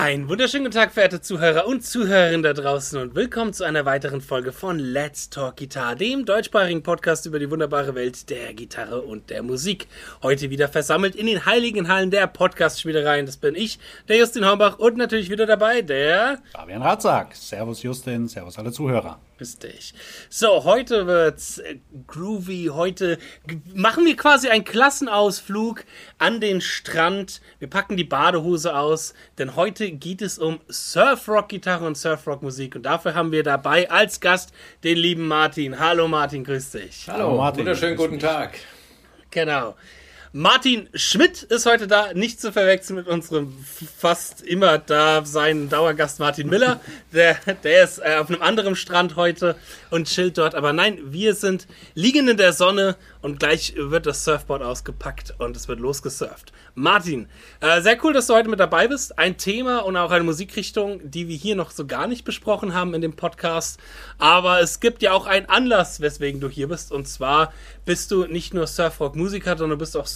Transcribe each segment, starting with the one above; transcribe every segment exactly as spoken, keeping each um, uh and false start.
Einen wunderschönen guten Tag, verehrte Zuhörer und Zuhörerinnen da draußen und willkommen zu einer weiteren Folge von Let's Talk Guitar, dem deutschsprachigen Podcast über die wunderbare Welt der Gitarre und der Musik. Heute wieder versammelt in den heiligen Hallen der Podcast-Spielereien. Das bin ich, der Justin Hornbach, und natürlich wieder dabei der Fabian Ratzak. Servus Justin, servus alle Zuhörer. Richtig. So, heute wird's groovy. Heute machen wir quasi einen Klassenausflug an den Strand. Wir packen die Badehose aus, denn heute geht es um Surf-Rock-Gitarre und Surf-Rock-Musik. Und dafür haben wir dabei als Gast den lieben Martin. Hallo Martin, grüß dich. Hallo, Hallo Martin. Wunderschönen guten Tag. Genau. Martin Schmidt ist heute da, nicht zu verwechseln mit unserem fast immer da seinen Dauergast Martin Miller. Der, der ist äh, auf einem anderen Strand heute und chillt dort. Aber nein, wir sind liegen in der Sonne und gleich wird das Surfboard ausgepackt und es wird losgesurft. Martin, äh, sehr cool, dass du heute mit dabei bist. Ein Thema und auch eine Musikrichtung, die wir hier noch so gar nicht besprochen haben in dem Podcast. Aber es gibt ja auch einen Anlass, weswegen du hier bist. Und zwar bist du nicht nur Surfrock-Musiker, sondern du bist auch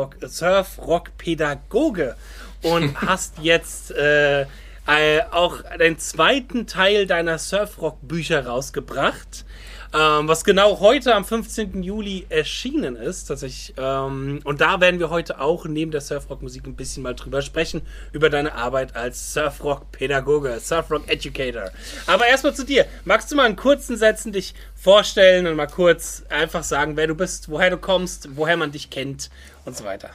Surfrock-Pädagoge und hast jetzt äh, äh, auch den zweiten Teil deiner Surfrock-Bücher rausgebracht, ähm, was genau heute am fünfzehnten Juli erschienen ist, tatsächlich. Ähm, und da werden wir heute auch neben der Surfrock-Musik ein bisschen mal drüber sprechen, über deine Arbeit als Surfrock-Pädagoge, Surfrock-Educator. Aber erstmal zu dir. Magst du mal in kurzen Sätzen dich vorstellen und mal kurz einfach sagen, wer du bist, woher du kommst, woher man dich kennt und so weiter?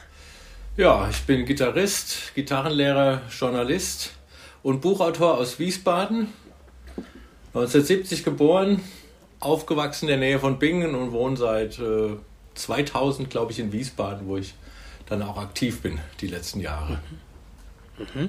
Ja, ich bin Gitarrist, Gitarrenlehrer, Journalist und Buchautor aus Wiesbaden. neunzehnhundertsiebzig geboren, aufgewachsen in der Nähe von Bingen und wohne seit äh, zweitausend, glaube ich, in Wiesbaden, wo ich dann auch aktiv bin die letzten Jahre. Mhm.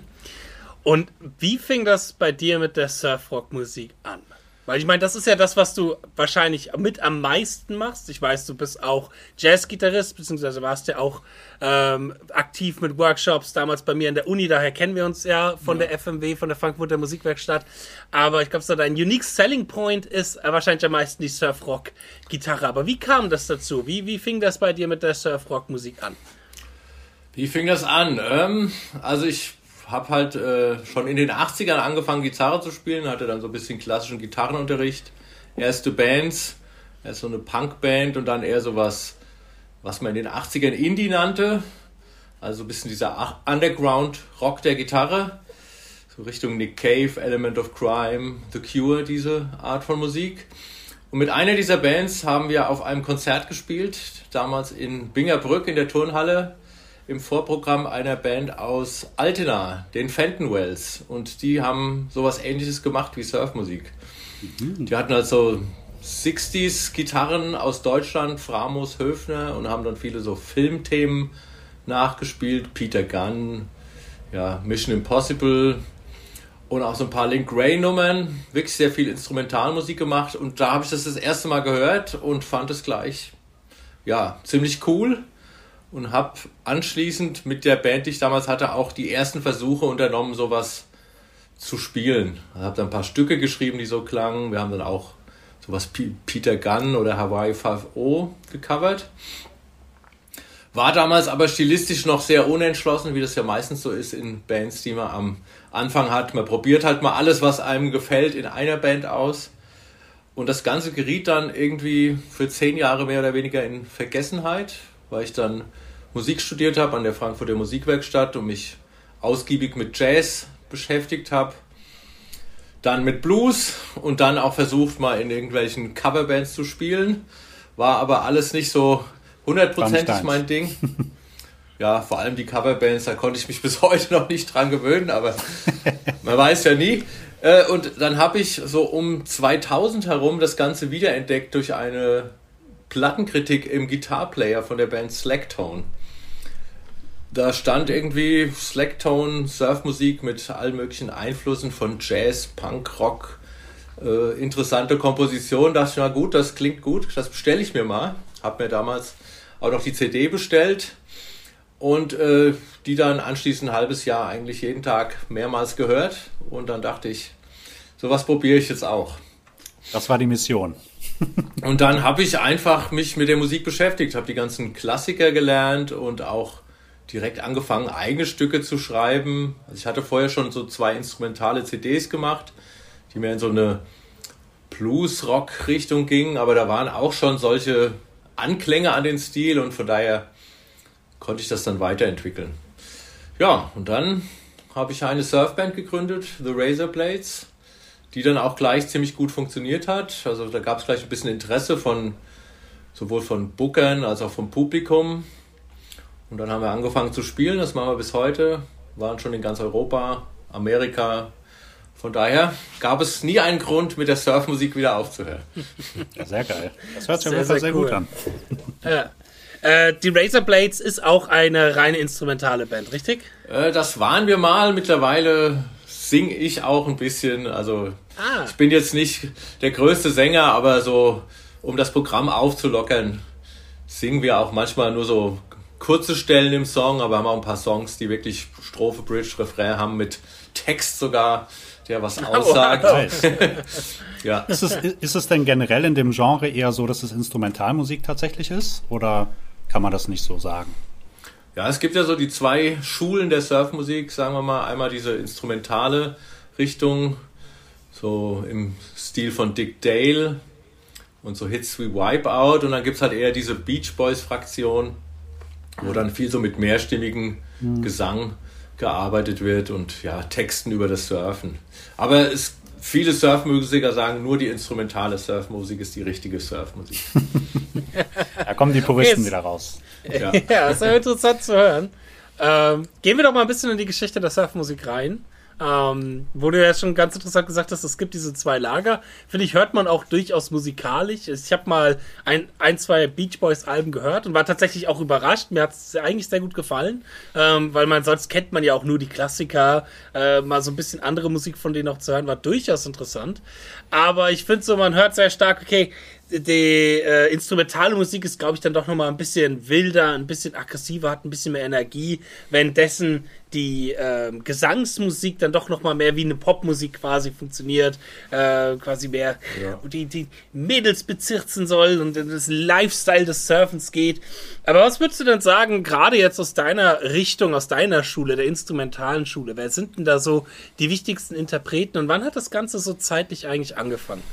Und wie fing das bei dir mit der Surfrock-Musik an? Weil ich meine, das ist ja das, was du wahrscheinlich mit am meisten machst. Ich weiß, du bist auch Jazzgitarrist, beziehungsweise warst ja auch ähm, aktiv mit Workshops, damals bei mir in der Uni, daher kennen wir uns ja von ja. der F M W, von der Frankfurter Musikwerkstatt. Aber ich glaube, so dein Unique Selling Point ist äh, wahrscheinlich am meisten die Surfrock-Gitarre. Aber wie kam das dazu? Wie, wie fing das bei dir mit der Surfrock-Musik an? Wie fing das an? Ähm, also ich habe halt äh, schon in den achtzigern angefangen, Gitarre zu spielen, hatte dann so ein bisschen klassischen Gitarrenunterricht. Erste Bands, erst so eine Punkband und dann eher so was, was man in den achtzigern Indie nannte. Also ein bisschen dieser Underground-Rock der Gitarre. So Richtung Nick Cave, Element of Crime, The Cure, diese Art von Musik. Und mit einer dieser Bands haben wir auf einem Konzert gespielt, damals in Bingerbrück in der Turnhalle, im Vorprogramm einer Band aus Altena, den Fentonwells. Und die haben sowas Ähnliches gemacht wie Surfmusik. Mhm. Die hatten also sechziger Gitarren aus Deutschland, Framos, Höfner, und haben dann viele so Filmthemen nachgespielt. Peter Gunn, ja, Mission Impossible und auch so ein paar Link Ray Nummern. Wirklich sehr viel Instrumentalmusik gemacht. Und da habe ich das das erste Mal gehört und fand es gleich, ja, ziemlich cool. Und habe anschließend mit der Band, die ich damals hatte, auch die ersten Versuche unternommen, sowas zu spielen. Ich habe dann ein paar Stücke geschrieben, die so klangen. Wir haben dann auch sowas P- Peter Gunn oder Hawaii fünf O gecovert. War damals aber stilistisch noch sehr unentschlossen, wie das ja meistens so ist in Bands, die man am Anfang hat. Man probiert halt mal alles, was einem gefällt, in einer Band aus. Und das Ganze geriet dann irgendwie für zehn Jahre mehr oder weniger in Vergessenheit, weil ich dann Musik studiert habe an der Frankfurter Musikwerkstatt und mich ausgiebig mit Jazz beschäftigt habe. Dann mit Blues und dann auch versucht, mal in irgendwelchen Coverbands zu spielen. War aber alles nicht so hundertprozentig mein Ding. Ja, vor allem die Coverbands, da konnte ich mich bis heute noch nicht dran gewöhnen, aber man weiß ja nie. Und dann habe ich so um zweitausend herum das Ganze wiederentdeckt durch eine Plattenkritik im Guitar-Player von der Band Slacktone. Da stand irgendwie Slacktone, Surfmusik mit allen möglichen Einflüssen von Jazz, Punk, Rock, äh, interessante Komposition. Da dachte ich, na gut, das klingt gut, das bestelle ich mir mal. Habe mir damals auch noch die C D bestellt und äh, die dann anschließend ein halbes Jahr eigentlich jeden Tag mehrmals gehört. Und dann dachte ich, sowas probiere ich jetzt auch. Das war die Mission. Und dann habe ich einfach mich mit der Musik beschäftigt, habe die ganzen Klassiker gelernt und auch direkt angefangen, eigene Stücke zu schreiben. Also ich hatte vorher schon so zwei instrumentale C Ds gemacht, die mehr in so eine Blues-Rock-Richtung gingen, aber da waren auch schon solche Anklänge an den Stil und von daher konnte ich das dann weiterentwickeln. Ja, und dann habe ich eine Surfband gegründet, The Razorblades, die dann auch gleich ziemlich gut funktioniert hat. Also da gab es gleich ein bisschen Interesse von sowohl von Bookern als auch vom Publikum. Und dann haben wir angefangen zu spielen, das machen wir bis heute, waren schon in ganz Europa, Amerika. Von daher gab es nie einen Grund, mit der Surfmusik wieder aufzuhören. Ja, sehr geil. Das hört sich Sehr, auf jeden Fall sehr sehr cool. gut an. Ja. Äh, die Razorblades ist auch eine reine instrumentale Band, richtig? Äh, das waren wir mal. Mittlerweile singe ich auch ein bisschen. Also Ah. ich bin jetzt nicht der größte Sänger, aber so, um das Programm aufzulockern, singen wir auch manchmal nur so kurze Stellen im Song, aber haben auch ein paar Songs, die wirklich Strophe, Bridge, Refrain haben mit Text sogar, der was aussagt. Nice. Ja. Ist es, ist es denn generell in dem Genre eher so, dass es Instrumentalmusik tatsächlich ist? Oder kann man das nicht so sagen? Ja, es gibt ja so die zwei Schulen der Surfmusik, sagen wir mal. Einmal diese instrumentale Richtung, so im Stil von Dick Dale und so Hits wie Wipeout. Und dann gibt es halt eher diese Beach Boys-Fraktion, wo dann viel so mit mehrstimmigem mhm. Gesang gearbeitet wird und ja, Texten über das Surfen. Aber es, viele Surfmusiker sagen, nur die instrumentale Surfmusik ist die richtige Surfmusik. Da kommen die Puristen Jetzt. wieder raus. Ja, Ja, ist ja interessant zu hören. Ähm, gehen wir doch mal ein bisschen in die Geschichte der Surfmusik rein. Ähm, wo du ja schon ganz interessant gesagt hast, es gibt diese zwei Lager. Finde ich, hört man auch durchaus musikalisch. Ich habe mal ein, ein, zwei Beach Boys Alben gehört und war tatsächlich auch überrascht. Mir hat es eigentlich sehr gut gefallen, ähm, weil man sonst kennt man ja auch nur die Klassiker. Äh, mal so ein bisschen andere Musik von denen auch zu hören, war durchaus interessant. Aber ich finde so, man hört sehr stark, okay, die äh, instrumentale Musik ist, glaube ich, dann doch nochmal ein bisschen wilder, ein bisschen aggressiver, hat ein bisschen mehr Energie, währenddessen die äh, Gesangsmusik dann doch nochmal mehr wie eine Popmusik quasi funktioniert, äh, quasi mehr Ja. die, die Mädels bezirzen soll und das Lifestyle des Surfens geht. Aber was würdest du denn sagen, gerade jetzt aus deiner Richtung, aus deiner Schule, der instrumentalen Schule, wer sind denn da so die wichtigsten Interpreten und wann hat das Ganze so zeitlich eigentlich angefangen?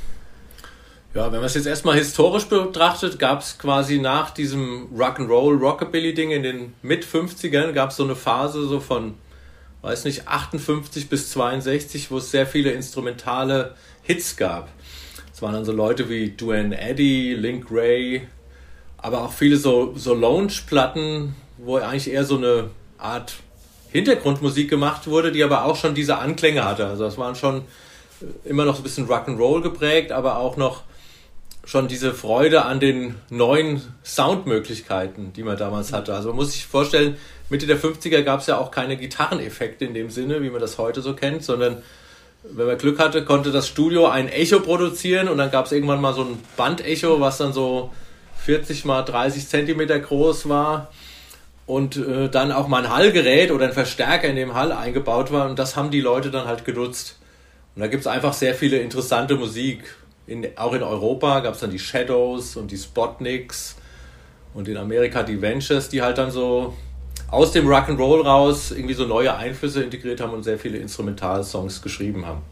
Ja, wenn man es jetzt erstmal historisch betrachtet, gab es quasi nach diesem Rock'n'Roll, Rockabilly-Ding in den Mit-fünfzigern gab es so eine Phase so von, weiß nicht, achtundfünfzig bis zweiundsechzig, wo es sehr viele instrumentale Hits gab. Es waren dann so Leute wie Duane Eddy, Link Wray, aber auch viele so, so Lounge-Platten, wo eigentlich eher so eine Art Hintergrundmusik gemacht wurde, die aber auch schon diese Anklänge hatte. Also das waren schon immer noch so ein bisschen Rock'n'Roll geprägt, aber auch noch schon diese Freude an den neuen Soundmöglichkeiten, die man damals hatte. Also man muss sich vorstellen, Mitte der fünfziger gab es ja auch keine Gitarreneffekte in dem Sinne, wie man das heute so kennt, sondern wenn man Glück hatte, konnte das Studio ein Echo produzieren und dann gab es irgendwann mal so ein Bandecho, was dann so vierzig mal dreißig Zentimeter groß war und äh, dann auch mal ein Hallgerät oder ein Verstärker in dem Hall eingebaut war und das haben die Leute dann halt genutzt. Und da gibt es einfach sehr viele interessante Musik. In, auch in Europa gab es dann die Shadows und die Spotniks und in Amerika die Ventures, die halt dann so aus dem Rock'n'Roll raus irgendwie so neue Einflüsse integriert haben und sehr viele Instrumentalsongs geschrieben haben.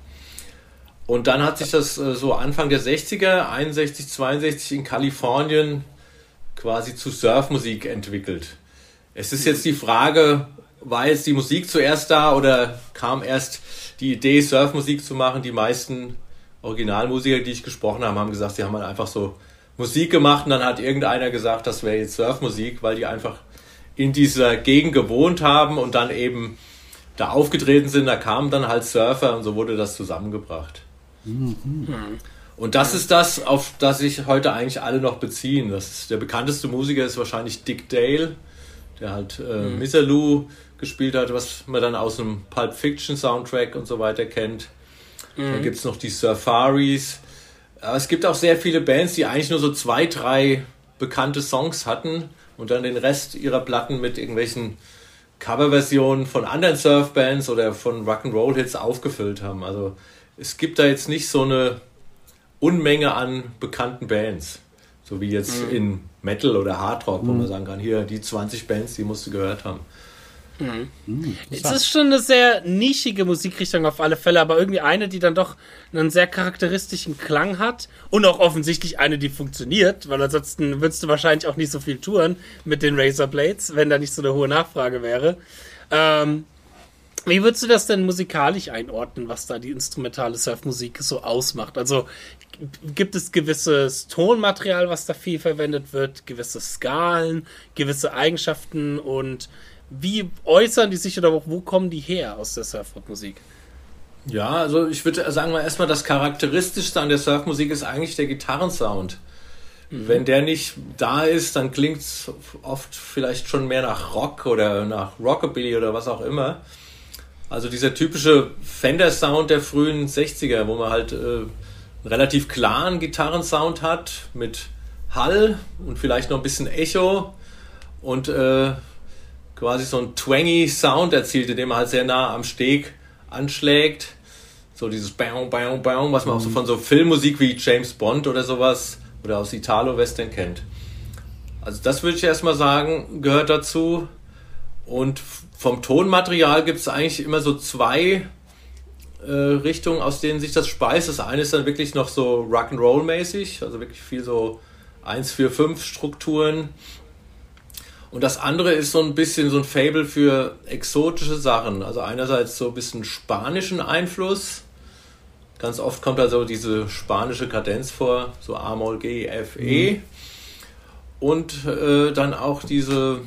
Und dann hat sich das äh, so Anfang der sechziger, einundsechzig, zweiundsechzig in Kalifornien quasi zu Surfmusik entwickelt. Es ist jetzt die Frage, war jetzt die Musik zuerst da oder kam erst die Idee, Surfmusik zu machen? Die meisten Originalmusiker, die ich gesprochen habe, haben gesagt, sie haben halt einfach so Musik gemacht und dann hat irgendeiner gesagt, das wäre jetzt Surfmusik, weil die einfach in dieser Gegend gewohnt haben und dann eben da aufgetreten sind, da kamen dann halt Surfer und so wurde das zusammengebracht. Mhm. Und das ist das, auf das sich heute eigentlich alle noch beziehen. Das ist, der bekannteste Musiker ist wahrscheinlich Dick Dale, der halt äh, mhm. Misirlou gespielt hat, was man dann aus dem Pulp Fiction Soundtrack und so weiter kennt. Mhm. Dann gibt es noch die Surfaris. Aber es gibt auch sehr viele Bands, die eigentlich nur so zwei, drei bekannte Songs hatten und dann den Rest ihrer Platten mit irgendwelchen Coverversionen von anderen Surfbands oder von Rock'n'Roll-Hits aufgefüllt haben. Also es gibt da jetzt nicht so eine Unmenge an bekannten Bands, so wie jetzt mhm. in Metal oder Hardrock, wo mhm. man sagen kann, hier die zwanzig Bands, die musst du gehört haben. Mhm. Mhm, es ist schon eine sehr nischige Musikrichtung auf alle Fälle, aber irgendwie eine, die dann doch einen sehr charakteristischen Klang hat und auch offensichtlich eine, die funktioniert, weil ansonsten würdest du wahrscheinlich auch nicht so viel touren mit den Razorblades, wenn da nicht so eine hohe Nachfrage wäre. Ähm, wie würdest du das denn musikalisch einordnen, was da die instrumentale Surfmusik so ausmacht? Also gibt es gewisses Tonmaterial, was da viel verwendet wird, gewisse Skalen, gewisse Eigenschaften und wie äußern die sich oder wo kommen die her aus der Surfrock-Musik? Ja, also ich würde sagen mal erstmal, das Charakteristischste an der Surfmusik ist eigentlich der Gitarrensound. Mhm. Wenn der nicht da ist, dann klingt es oft vielleicht schon mehr nach Rock oder nach Rockabilly oder was auch immer. Also dieser typische Fender-Sound der frühen sechziger, wo man halt äh, einen relativ klaren Gitarrensound hat mit Hall und vielleicht noch ein bisschen Echo und äh, quasi so ein twangy Sound erzielt, indem man halt sehr nah am Steg anschlägt. So dieses Baum, Baum, Baum, was man mhm. auch so von so Filmmusik wie James Bond oder sowas oder aus Italo-Western kennt. Also das würde ich erstmal sagen, gehört dazu. Und vom Tonmaterial gibt es eigentlich immer so zwei äh, Richtungen, aus denen sich das speist. Das eine ist dann wirklich noch so Rock'n'Roll-mäßig, also wirklich viel so eins vier fünf Strukturen. Und das andere ist so ein bisschen so ein Faible für exotische Sachen. Also einerseits so ein bisschen spanischen Einfluss. Ganz oft kommt also diese spanische Kadenz vor, so A-Moll, G, F, E. Mhm. Und äh, dann auch diese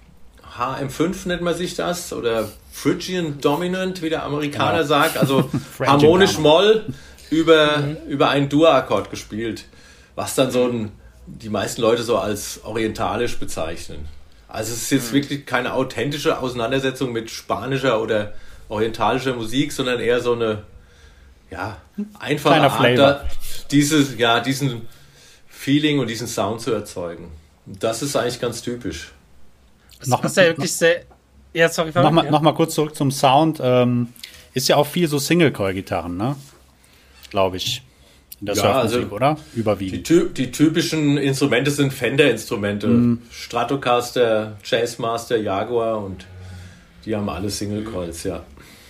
H M fünf nennt man sich das, oder Phrygian Dominant, wie der Amerikaner genau. sagt. Also harmonisch Moll über, mhm. über einen Dur-Akkord gespielt. Was dann so ein, die meisten Leute so als orientalisch bezeichnen. Also es ist jetzt wirklich keine authentische Auseinandersetzung mit spanischer oder orientalischer Musik, sondern eher so eine ja, einfache Kleiner Art, Flavor. da, dieses, ja, diesen Feeling und diesen Sound zu erzeugen. Und das ist eigentlich ganz typisch. Das noch, ist ja wirklich sehr... Ja, sorry, noch, mal, ja. noch mal kurz zurück zum Sound. Ähm, ist ja auch viel so Single-Coil-Gitarren, ne? Glaube ich. In der ja, Surfmusik, also oder? Überwiegend. Die, die typischen Instrumente sind Fender-Instrumente. Mm. Stratocaster, Jazzmaster, Jaguar und die haben alle Single-Coils, ja.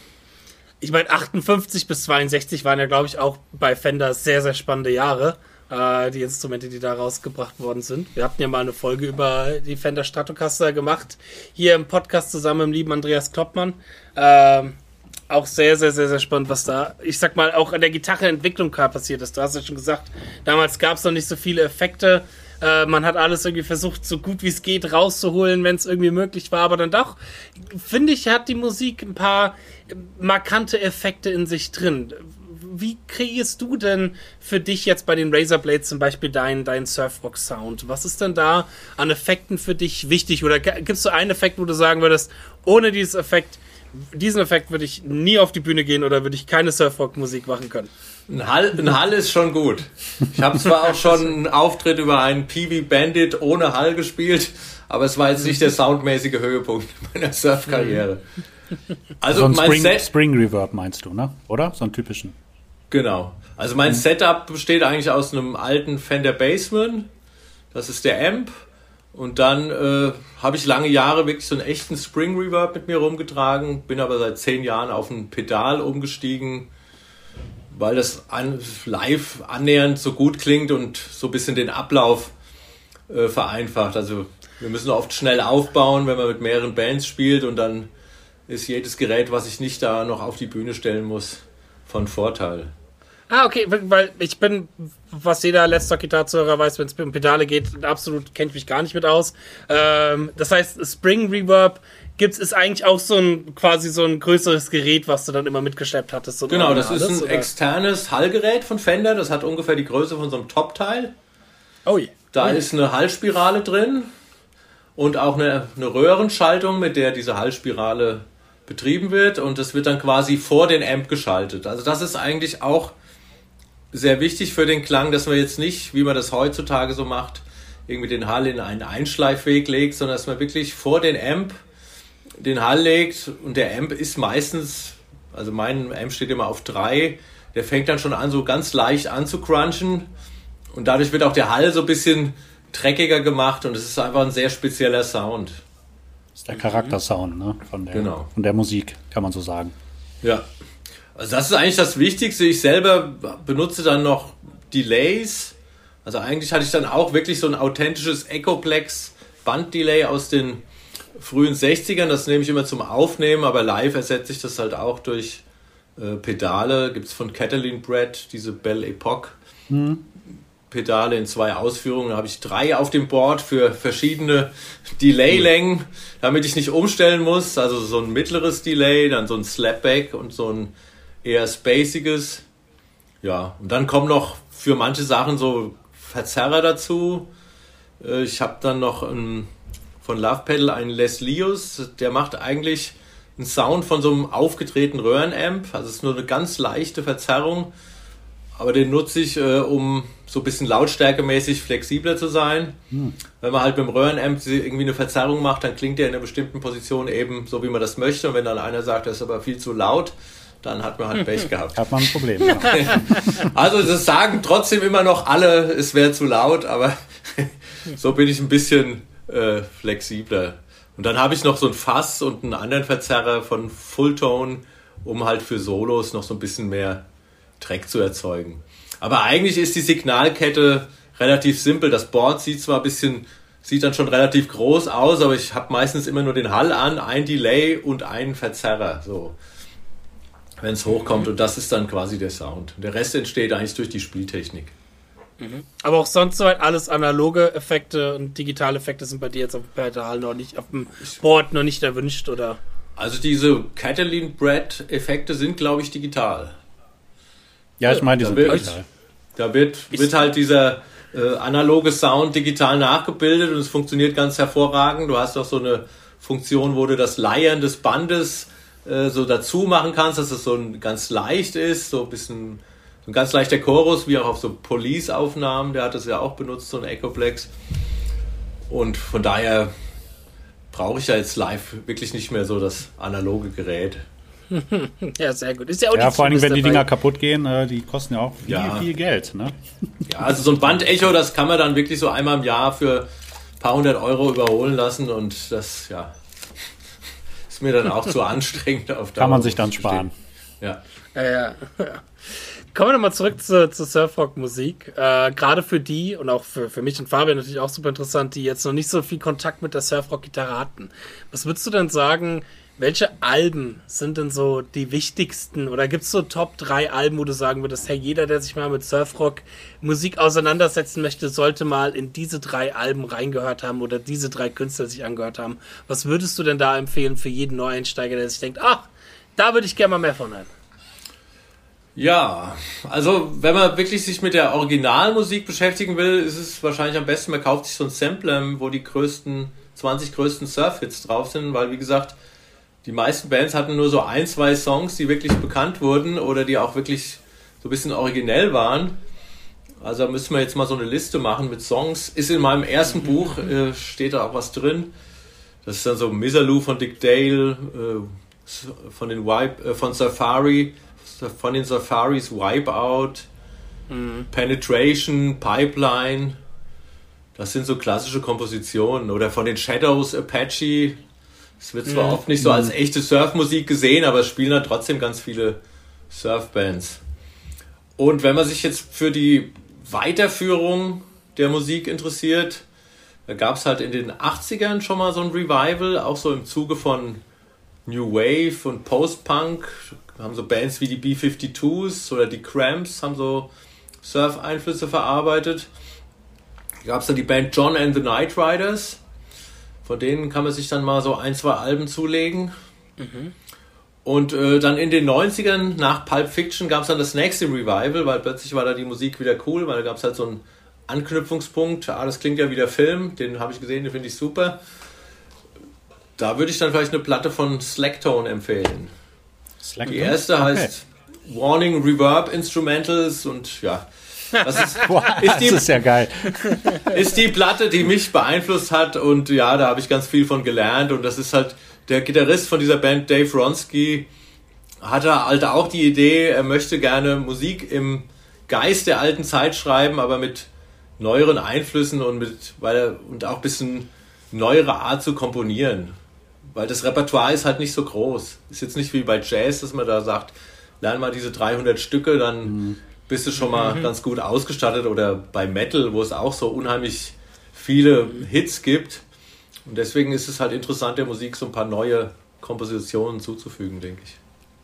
Ich meine, achtundfünfzig bis zweiundsechzig waren ja, glaube ich, auch bei Fender sehr, sehr spannende Jahre. Äh, die Instrumente, die da rausgebracht worden sind. Wir hatten ja mal eine Folge über die Fender Stratocaster gemacht. Hier im Podcast zusammen mit dem lieben Andreas Kloppmann. Ähm, Auch sehr, sehr, sehr, sehr spannend, was da, ich sag mal, auch an der Gitarrenentwicklung passiert ist. Du hast ja schon gesagt, damals gab es noch nicht so viele Effekte. Äh, man hat alles irgendwie versucht, so gut wie es geht, rauszuholen, wenn es irgendwie möglich war. Aber dann doch, finde ich, hat die Musik ein paar markante Effekte in sich drin. Wie kreierst du denn für dich jetzt bei den Razorblades zum Beispiel deinen dein Surfrock-Sound? Was ist denn da an Effekten für dich wichtig? Oder gibt es so einen Effekt, wo du sagen würdest, ohne dieses Effekt diesen Effekt würde ich nie auf die Bühne gehen oder würde ich keine Surfrock-Musik machen können? Ein Hall, ein Hall ist schon gut. Ich habe zwar auch schon einen Auftritt über einen P V Bandit ohne Hall gespielt, aber es war jetzt nicht der soundmäßige Höhepunkt meiner Surfkarriere. Also so ein mein Spring, Set, Spring Reverb meinst du, ne? Oder? So einen typischen. Genau. Also mein mhm. Setup besteht eigentlich aus einem alten Fender Bassman. Das ist der Amp. Und dann äh, habe ich lange Jahre wirklich so einen echten Spring Reverb mit mir rumgetragen, bin aber seit zehn Jahren auf ein Pedal umgestiegen, weil das an, live annähernd so gut klingt und so ein bisschen den Ablauf äh, vereinfacht. Also wir müssen oft schnell aufbauen, wenn man mit mehreren Bands spielt und dann ist jedes Gerät, was ich nicht da noch auf die Bühne stellen muss, von Vorteil. Ah, okay, weil ich bin, was jeder Let's-Talk-Gitarre-Zuhörer weiß, wenn es um Pedale geht, absolut kenne ich mich gar nicht mit aus. Ähm, das heißt, Spring Reverb gibt's, ist eigentlich auch so ein, quasi so ein größeres Gerät, was du dann immer mitgeschleppt hattest. So genau, das ist ein oder? externes Hallgerät von Fender, das hat ungefähr die Größe von so einem Top-Teil. Oh je. Da oh je. ist eine Hallspirale drin und auch eine, eine Röhrenschaltung, mit der diese Hallspirale betrieben wird und das wird dann quasi vor den Amp geschaltet. Also das ist eigentlich auch sehr wichtig für den Klang, dass man jetzt nicht, wie man das heutzutage so macht, irgendwie den Hall in einen Einschleifweg legt, sondern dass man wirklich vor den Amp den Hall legt und der Amp ist meistens, also mein Amp steht immer auf drei, der fängt dann schon an, so ganz leicht an zu crunchen und dadurch wird auch der Hall so ein bisschen dreckiger gemacht und es ist einfach ein sehr spezieller Sound. Das ist der Charaktersound, ne? Von der, Genau. von der Musik, kann man so sagen. Ja, also das ist eigentlich das Wichtigste. Ich selber benutze dann noch Delays. Also eigentlich hatte ich dann auch wirklich so ein authentisches Echoplex Banddelay aus den frühen sechzigern. Das nehme ich immer zum Aufnehmen, aber live ersetze ich das halt auch durch äh, Pedale. Gibt es von Catalina Brett diese Belle Epoque mhm. Pedale in zwei Ausführungen. Da habe ich drei auf dem Board für verschiedene Delay-Längen, damit ich nicht umstellen muss. Also so ein mittleres Delay, dann so ein Slapback und so ein eher spaciges. Ja, und dann kommen noch für manche Sachen so Verzerrer dazu. Ich habe dann noch ein, von Love Pedal einen Les Lios, der macht eigentlich einen Sound von so einem aufgedrehten Röhrenamp. Also es ist nur eine ganz leichte Verzerrung, aber den nutze ich, äh, um so ein bisschen lautstärkemäßig flexibler zu sein. Hm. Wenn man halt mit dem Röhrenamp irgendwie eine Verzerrung macht, dann klingt der in einer bestimmten Position eben so, wie man das möchte. Und wenn dann einer sagt, das ist aber viel zu laut, dann hat man halt Pech gehabt. Hat man ein Problem. Ja. Also das sagen trotzdem immer noch alle, es wäre zu laut, aber so bin ich ein bisschen äh, flexibler. Und dann habe ich noch so ein Fass und einen anderen Verzerrer von Fulltone, um halt für Solos noch so ein bisschen mehr Dreck zu erzeugen. Aber eigentlich ist die Signalkette relativ simpel. Das Board sieht zwar ein bisschen, sieht dann schon relativ groß aus, aber ich habe meistens immer nur den Hall an, ein Delay und einen Verzerrer, so, wenn es hochkommt. Und das ist dann quasi der Sound. Der Rest entsteht eigentlich durch die Spieltechnik. Mhm. Aber auch sonst soweit alles analoge Effekte und digitale Effekte sind bei dir jetzt auf dem Pedal noch nicht, auf dem Board noch nicht erwünscht, oder? Also diese Catalina Brett Effekte sind, glaube ich, digital. Ja, ich meine, die da sind wird, digital. Da wird, wird halt dieser äh, analoge Sound digital nachgebildet und es funktioniert ganz hervorragend. Du hast auch so eine Funktion, wo du das Leiern des Bandes äh, so dazu machen kannst, dass es so ein ganz leicht ist, so ein bisschen so ein ganz leichter Chorus, wie auch auf so Police-Aufnahmen, der hat das ja auch benutzt, so ein Echoplex. Und von daher brauche ich ja jetzt live wirklich nicht mehr so das analoge Gerät. Ja, sehr gut. Ist ja, auch ja vor allem, wenn die dabei. Dinger kaputt gehen, äh, die kosten ja auch viel, ja. viel Geld. Ne? Ja, also so ein Bandecho, das kann man dann wirklich so einmal im Jahr für ein paar hundert Euro überholen lassen und das, ja, ist mir dann auch zu anstrengend auf Dauer. Kann man sich dann sparen. Ja. Ja, ja. Kommen wir nochmal zurück zur, zur Surfrock-Musik. Äh, Gerade für die und auch für, für mich und Fabian natürlich auch super interessant, die jetzt noch nicht so viel Kontakt mit der Surfrock-Gitarre hatten. Was würdest du denn sagen, welche Alben sind denn so die wichtigsten? Oder gibt es so Top drei Alben, wo du sagen würdest, hey, jeder, der sich mal mit Surfrock-Musik auseinandersetzen möchte, sollte mal in diese drei Alben reingehört haben oder diese drei Künstler sich angehört haben. Was würdest du denn da empfehlen für jeden Neueinsteiger, der sich denkt, ach, da würde ich gerne mal mehr von hören? Ja, also wenn man wirklich sich mit der Originalmusik beschäftigen will, ist es wahrscheinlich am besten, man kauft sich so ein Sampler, wo die größten, zwanzig größten Surf-Hits drauf sind, weil wie gesagt, die meisten Bands hatten nur so ein, zwei Songs, die wirklich bekannt wurden oder die auch wirklich so ein bisschen originell waren. Also da müssen wir jetzt mal so eine Liste machen mit Songs. Ist in meinem ersten Buch, äh, steht da auch was drin. Das ist dann so Misalou von Dick Dale, äh, von den Wipe, äh, von Safari, von den Safaris Wipeout, mhm. Penetration, Pipeline. Das sind so klassische Kompositionen. Oder von den Shadows Apache. Es wird zwar mhm. oft nicht so als echte Surfmusik gesehen, aber es spielen dann trotzdem ganz viele Surfbands. Und wenn man sich jetzt für die Weiterführung der Musik interessiert, da gab es halt in den achtzigern schon mal so ein Revival, auch so im Zuge von New Wave und Post-Punk. Da haben so Bands wie die B zweiundfünfzigs oder die Cramps haben so Surf-Einflüsse verarbeitet. Da gab es dann die Band John and the Night Riders. Von denen kann man sich dann mal so ein, zwei Alben zulegen. Mhm. Und äh, dann in den neunzigern, nach Pulp Fiction, gab es dann das nächste Revival, weil plötzlich war da die Musik wieder cool, weil da gab es halt so einen Anknüpfungspunkt. Ah, das klingt ja wie der Film, den habe ich gesehen, den finde ich super. Da würde ich dann vielleicht eine Platte von Slacktone empfehlen. Slacktone? Die erste okay. heißt Warning Reverb Instrumentals und ja... Das ist, wow, ist die, das ist ja geil. Ist die Platte, die mich beeinflusst hat und ja, da habe ich ganz viel von gelernt und das ist halt der Gitarrist von dieser Band, Dave Wronski, hatte halt auch die Idee, er möchte gerne Musik im Geist der alten Zeit schreiben, aber mit neueren Einflüssen und mit weil er, und auch ein bisschen neuere Art zu komponieren. weil das Repertoire ist halt nicht so groß. Ist jetzt nicht wie bei Jazz, dass man da sagt, lern mal diese dreihundert Stücke, dann mhm. bist du schon mal mhm. ganz gut ausgestattet. Oder bei Metal, wo es auch so unheimlich viele Hits gibt. Und deswegen ist es halt interessant, der Musik so ein paar neue Kompositionen zuzufügen, denke ich.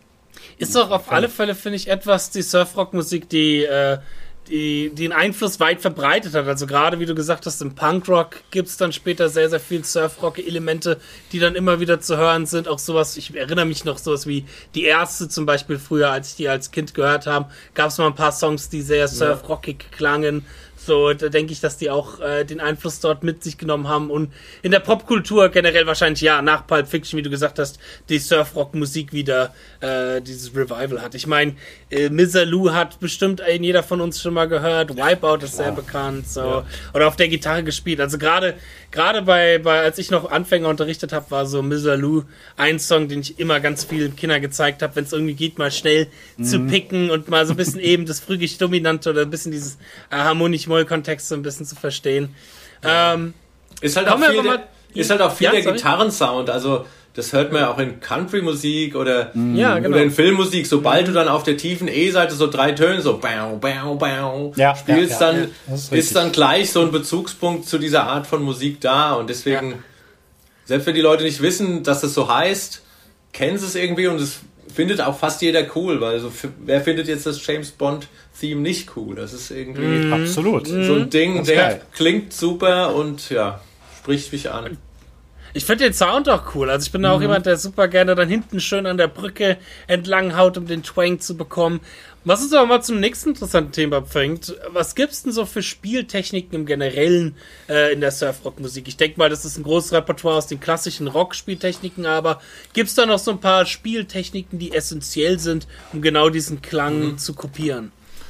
Ist doch auf alle Fälle, finde ich, etwas, die Surfrock-Musik, die, äh, die, die einen Einfluss weit verbreitet hat. Also gerade, wie du gesagt hast, im Punkrock gibt es dann später sehr, sehr viel Surfrock-Elemente, die dann immer wieder zu hören sind. Auch sowas, ich erinnere mich noch, sowas wie die Ärzte zum Beispiel früher, als ich die als Kind gehört habe, gab es mal ein paar Songs, die sehr surfrockig klangen. So, da denke ich, dass die auch äh, den Einfluss dort mit sich genommen haben und in der Popkultur generell wahrscheinlich, ja, nach Pulp Fiction, wie du gesagt hast, die Surfrock-Musik wieder äh, dieses Revival hat. Ich meine, äh, Mister Lou hat bestimmt äh, jeder von uns schon mal gehört, Wipeout ist sehr bekannt, so, ja. Oder auf der Gitarre gespielt. Also gerade gerade bei, bei, als ich noch Anfänger unterrichtet habe, war so Mister Lou ein Song, den ich immer ganz vielen Kindern gezeigt habe, wenn es irgendwie geht, mal schnell mhm. zu picken und mal so ein bisschen eben das phrygisch-dominante oder ein bisschen dieses äh, harmonisch Kontext so ein bisschen zu verstehen. Ähm, ist halt auch viel, der, ist halt auch viel ja, der sorry. Gitarrensound, also das hört man ja auch in Country-Musik oder, ja, genau. oder in Filmmusik, sobald du dann auf der tiefen E-Seite so drei Töne so bau, bau, bau ja, spielst, ja, ja, dann ja, ist, ist dann gleich so ein Bezugspunkt zu dieser Art von Musik da und deswegen, ja. selbst wenn die Leute nicht wissen, dass das so heißt, kennen sie es irgendwie und es findet auch fast jeder cool, weil so, wer findet jetzt das James Bond Theme nicht cool? Das ist irgendwie mm, absolut so ein Ding, ganz der geil. Klingt super und ja, spricht mich an. Ich finde den Sound auch cool. Also ich bin mhm. auch jemand, der super gerne dann hinten schön an der Brücke entlang haut, um den Twang zu bekommen. Was uns aber mal zum nächsten interessanten Thema bringt. Was gibt's denn so für Spieltechniken im Generellen äh, in der Surfrock-Musik? Ich denke mal, das ist ein großes Repertoire aus den klassischen Rock-Spieltechniken, aber gibt's da noch so ein paar Spieltechniken, die essentiell sind, um genau diesen Klang mhm. zu kopieren?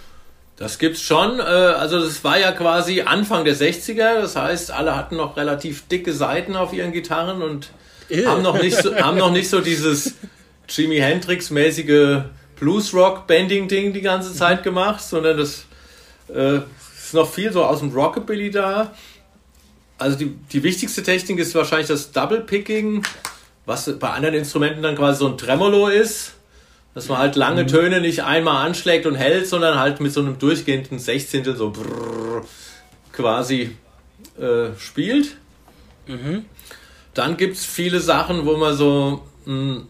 Das gibt's schon. Also das war ja quasi Anfang der sechziger. Das heißt, alle hatten noch relativ dicke Saiten auf ihren Gitarren und Ew. haben noch nicht so, haben noch nicht so dieses Jimi Hendrix-mäßige Blues-Rock-Bending-Ding die ganze Zeit gemacht, sondern das äh, ist noch viel so aus dem Rockabilly da. Also die, die wichtigste Technik ist wahrscheinlich das Double-Picking, was bei anderen Instrumenten dann quasi so ein Tremolo ist. Dass man halt lange Töne nicht einmal anschlägt und hält, sondern halt mit so einem durchgehenden Sechzehntel so brrr, quasi äh, spielt. Mhm. Dann gibt es viele Sachen, wo man so mh,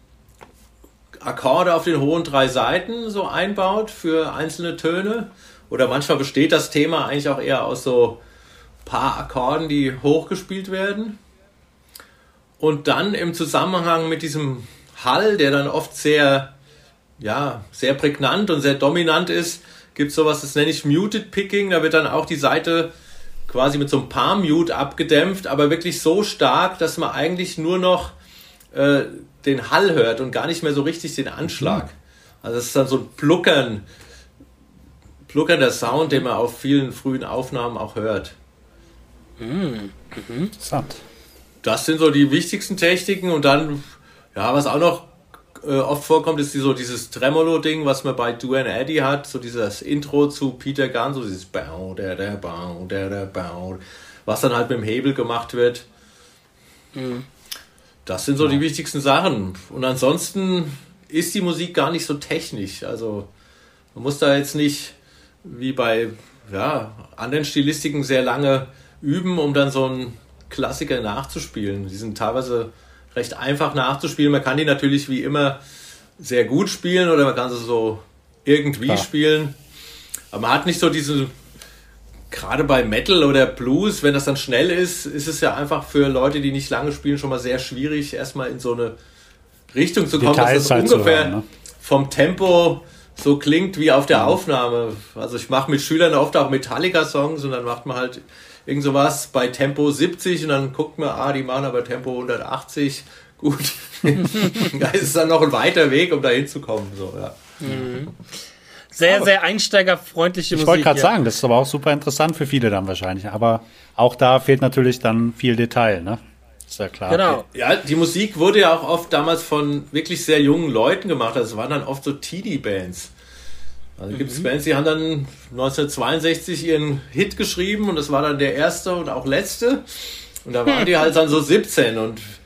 Akkorde auf den hohen drei Saiten so einbaut für einzelne Töne. Oder manchmal besteht das Thema eigentlich auch eher aus so paar Akkorden, die hochgespielt werden. Und dann im Zusammenhang mit diesem Hall, der dann oft sehr ja, sehr prägnant und sehr dominant ist, gibt es sowas, das nenne ich Muted Picking, da wird dann auch die Seite quasi mit so einem Palm-Mute abgedämpft, aber wirklich so stark, dass man eigentlich nur noch äh, den Hall hört und gar nicht mehr so richtig den Anschlag. Also es ist dann so ein Pluckern, pluckernder Sound, den man auf vielen frühen Aufnahmen auch hört. Mhm. Interessant. Das sind so die wichtigsten Techniken und dann, ja, was auch noch oft vorkommt, ist die, so dieses Tremolo-Ding, was man bei Duane Eddy hat, so dieses Intro zu Peter Gunn, so dieses Bau, der, der, Bau, der, der, Bau, was dann halt mit dem Hebel gemacht wird. Mhm. Das sind so ja. die wichtigsten Sachen. Und ansonsten ist die Musik gar nicht so technisch. Also man muss da jetzt nicht wie bei ja, anderen Stilistiken sehr lange üben, um dann so einen Klassiker nachzuspielen. Die sind teilweise recht einfach nachzuspielen. Man kann die natürlich wie immer sehr gut spielen oder man kann sie so irgendwie Klar. spielen. Aber man hat nicht so diese, gerade bei Metal oder Blues, wenn das dann schnell ist, ist es ja einfach für Leute, die nicht lange spielen, schon mal sehr schwierig, erstmal in so eine Richtung zu kommen, Details dass das halt ungefähr hören, ne? vom Tempo so klingt wie auf der Aufnahme. Also ich mache mit Schülern oft auch Metallica-Songs und dann macht man halt irgend sowas bei Tempo siebzig und dann guckt man, ah, die machen aber Tempo hundertachtzig. Gut, da ist es dann noch ein weiter Weg, um da hinzukommen. So, ja. Mhm. Sehr, aber sehr einsteigerfreundliche ich Musik. Ich wollte gerade ja. sagen, das ist aber auch super interessant für viele dann wahrscheinlich. Aber auch da fehlt natürlich dann viel Detail, ne? Ist ja klar. Genau. Ja, die Musik wurde ja auch oft damals von wirklich sehr jungen Leuten gemacht. Also es waren dann oft so Teenie-Bands. Also mhm. gibt es Bands, die haben dann neunzehnhundertzweiundsechzig ihren Hit geschrieben und das war dann der erste und auch letzte. Und da waren die halt dann so siebzehn und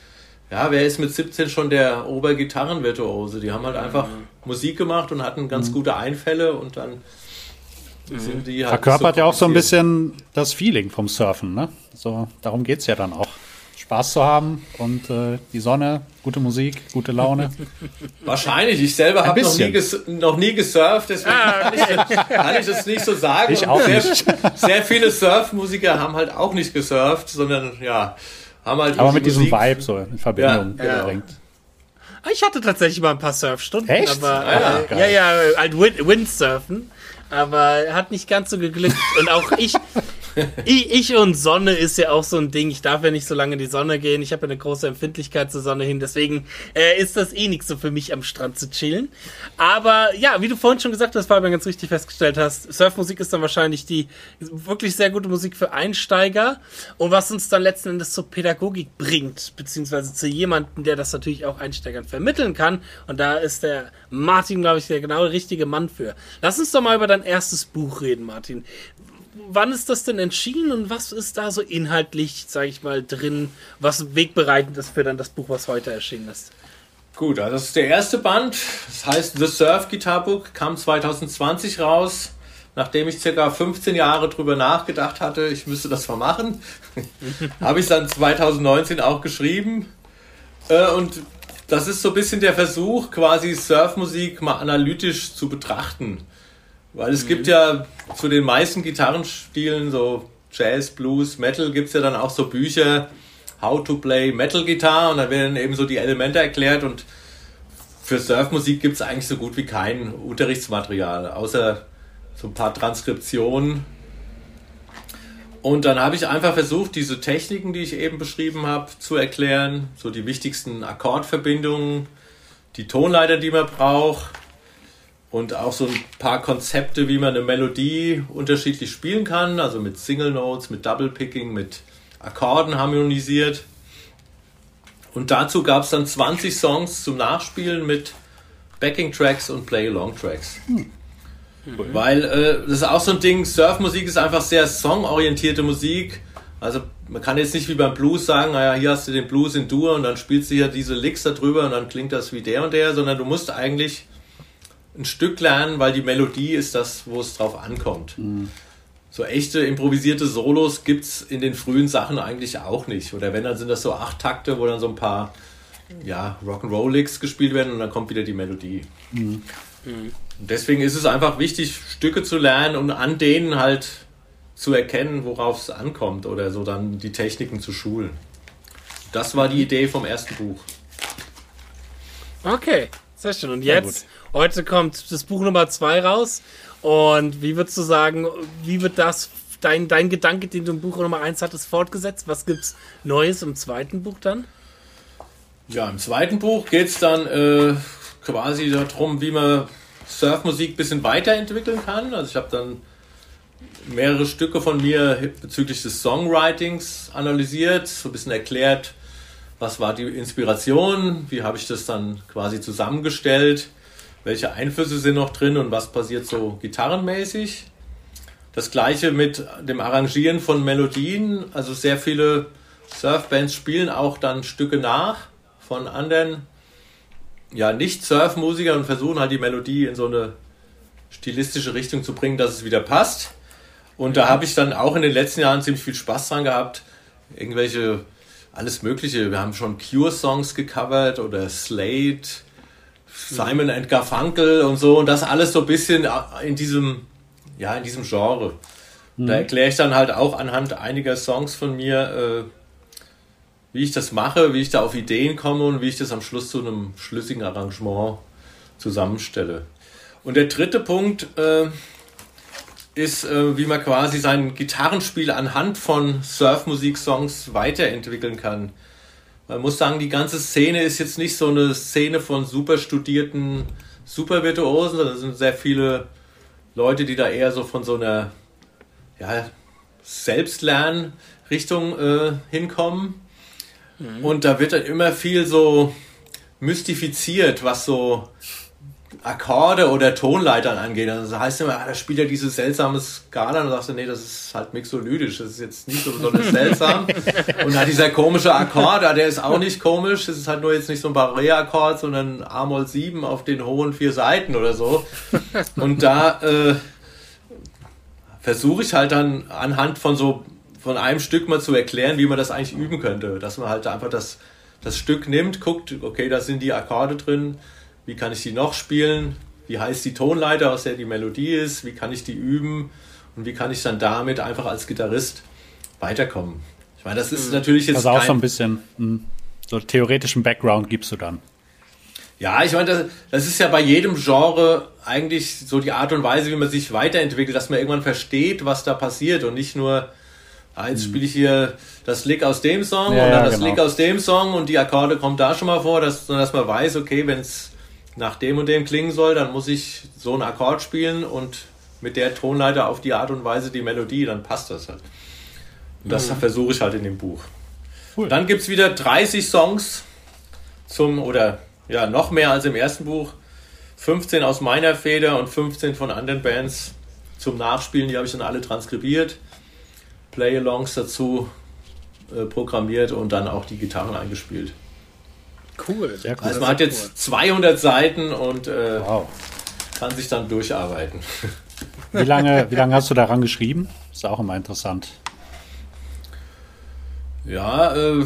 ja, wer ist mit siebzehn schon der Obergitarrenvirtuose? Die haben halt einfach mhm. Musik gemacht und hatten ganz mhm. gute Einfälle und dann mhm. sind die halt. Verkörpert so ja auch so ein bisschen das Feeling vom Surfen, ne? So, darum geht es ja dann auch. Spaß zu haben und äh, die Sonne, gute Musik, gute Laune. Wahrscheinlich. Ich selber habe noch nie, ges- noch nie gesurft, deswegen kann ich, kann ich das nicht so sagen. Ich auch sehr, nicht. Sehr viele Surfmusiker haben halt auch nicht gesurft, sondern ja, haben halt. Aber mit Musik. diesem Vibe so in Verbindung ja, gebracht. Ja. Ich hatte tatsächlich mal ein paar Surfstunden. Echt? Aber, ah, äh, ja, ja, halt Wind- Windsurfen. Aber hat nicht ganz so geglückt. Und auch ich, ich, ich und Sonne ist ja auch so ein Ding. Ich darf ja nicht so lange in die Sonne gehen. Ich habe ja eine große Empfindlichkeit zur Sonne hin. Deswegen äh, ist das eh nichts so für mich, am Strand zu chillen. Aber ja, wie du vorhin schon gesagt hast, Fabian, ganz richtig festgestellt hast, Surfmusik ist dann wahrscheinlich die wirklich sehr gute Musik für Einsteiger. Und was uns dann letzten Endes zur Pädagogik bringt, beziehungsweise zu jemandem, der das natürlich auch Einsteigern vermitteln kann. Und da ist der Martin, glaube ich, der genau richtige Mann für. Lass uns doch mal über dein erstes Buch reden, Martin. Wann ist das denn entschieden und was ist da so inhaltlich, sage ich mal, drin, was wegbereitend ist für dann das Buch, was heute erschienen ist? Gut, also das ist der erste Band. Das heißt The Surf Guitar Book, kam zwanzig zwanzig raus, nachdem ich circa fünfzehn Jahre drüber nachgedacht hatte, ich müsste das mal machen. Habe ich es dann zwanzig neunzehn auch geschrieben. Und das ist so ein bisschen der Versuch, quasi Surfmusik mal analytisch zu betrachten. Weil es mhm. gibt ja zu den meisten Gitarrenstilen, so Jazz, Blues, Metal, gibt es ja dann auch so Bücher, How to Play Metal Guitar, und da werden eben so die Elemente erklärt, und für Surfmusik gibt es eigentlich so gut wie kein Unterrichtsmaterial, außer so ein paar Transkriptionen. Und dann habe ich einfach versucht, diese Techniken, die ich eben beschrieben habe, zu erklären, so die wichtigsten Akkordverbindungen, die Tonleiter, die man braucht, und auch so ein paar Konzepte, wie man eine Melodie unterschiedlich spielen kann, also mit Single Notes, mit Double Picking, mit Akkorden harmonisiert. Und dazu gab es dann zwanzig Songs zum Nachspielen mit Backing Tracks und Play-Along Tracks. Hm. Mhm. Weil äh, das ist auch so ein Ding, Surfmusik ist einfach sehr songorientierte Musik. Also man kann jetzt nicht wie beim Blues sagen, naja, hier hast du den Blues in Dur und dann spielst du hier diese Licks da drüber und dann klingt das wie der und der, sondern du musst eigentlich ein Stück lernen, weil die Melodie ist das, wo es drauf ankommt. Mhm. So echte improvisierte Solos gibt es in den frühen Sachen eigentlich auch nicht. Oder wenn, dann sind das so acht Takte, wo dann so ein paar ja, Rock'n'Roll-Licks gespielt werden und dann kommt wieder die Melodie. Mhm. Mhm. Und deswegen ist es einfach wichtig, Stücke zu lernen und an denen halt zu erkennen, worauf es ankommt, oder so dann die Techniken zu schulen. Das war die Idee vom ersten Buch. Okay, sehr schön. Und jetzt, heute kommt das Buch Nummer zwei raus. Und wie würdest du sagen, wie wird das, dein, dein Gedanke, den du im Buch Nummer eins hattest, fortgesetzt? Was gibt's Neues im zweiten Buch dann? Ja, im zweiten Buch geht es dann äh, quasi darum, wie man Surfmusik ein bisschen weiterentwickeln kann. Also ich habe dann mehrere Stücke von mir bezüglich des Songwritings analysiert, so ein bisschen erklärt, was war die Inspiration, wie habe ich das dann quasi zusammengestellt, welche Einflüsse sind noch drin und was passiert so gitarrenmäßig. Das gleiche mit dem Arrangieren von Melodien, also sehr viele Surfbands spielen auch dann Stücke nach von anderen, ja, nicht Surfmusikern, und versuchen halt die Melodie in so eine stilistische Richtung zu bringen, dass es wieder passt. Und da habe ich dann auch in den letzten Jahren ziemlich viel Spaß dran gehabt. Irgendwelche, alles Mögliche. Wir haben schon Cure-Songs gecovert oder Slade, Simon and Garfunkel und so. Und das alles so ein bisschen in diesem, ja, in diesem Genre. Mhm. Da erkläre ich dann halt auch anhand einiger Songs von mir, äh, wie ich das mache, wie ich da auf Ideen komme und wie ich das am Schluss zu einem schlüssigen Arrangement zusammenstelle. Und der dritte Punkt äh, ist, äh, wie man quasi sein Gitarrenspiel anhand von Surfmusik-Songs weiterentwickeln kann. Man muss sagen, die ganze Szene ist jetzt nicht so eine Szene von super studierten Supervirtuosen, sondern es sind sehr viele Leute, die da eher so von so einer ja, Selbstlernrichtung äh, hinkommen. Mhm. Und da wird dann immer viel so mystifiziert, was so Akkorde oder Tonleitern angeht. Also das heißt immer, ah, da spielt er diese seltsame Skala und dann sagst du, nee, das ist halt mixolydisch, das ist jetzt nicht so besonders seltsam. Und dann dieser komische Akkord, der ist auch nicht komisch, das ist halt nur jetzt nicht so ein Barré-Akkord, sondern A-Moll sieben auf den hohen vier Seiten oder so. Und da äh, versuche ich halt dann anhand von so von einem Stück mal zu erklären, wie man das eigentlich üben könnte. Dass man halt einfach das, das Stück nimmt, guckt, okay, da sind die Akkorde drin, wie kann ich die noch spielen, wie heißt die Tonleiter, aus der die Melodie ist, wie kann ich die üben und wie kann ich dann damit einfach als Gitarrist weiterkommen. Ich meine, das ist natürlich jetzt also auch so ein bisschen mh, so theoretischen Background gibst du dann. Ja, ich meine, das, das ist ja bei jedem Genre eigentlich so die Art und Weise, wie man sich weiterentwickelt, dass man irgendwann versteht, was da passiert und nicht nur, ah, jetzt spiele ich hier das Lick aus dem Song ja, und dann ja, das genau. Lick aus dem Song und die Akkorde kommen da schon mal vor, dass, dass man weiß, okay, wenn es nach dem und dem klingen soll, dann muss ich so einen Akkord spielen und mit der Tonleiter auf die Art und Weise die Melodie, dann passt das halt. Und das mhm. versuche ich halt in dem Buch. Cool. Dann gibt es wieder dreißig Songs zum, oder ja, noch mehr als im ersten Buch. fünfzehn aus meiner Feder und fünfzehn von anderen Bands zum Nachspielen. Die habe ich dann alle transkribiert, Play-Alongs dazu äh, programmiert und dann auch die Gitarren eingespielt. Cool. Sehr cool. Also man hat jetzt cool. zweihundert Seiten und äh, wow. kann sich dann durcharbeiten. Wie lange, wie lange hast du daran geschrieben? Ist auch immer interessant. Ja, äh,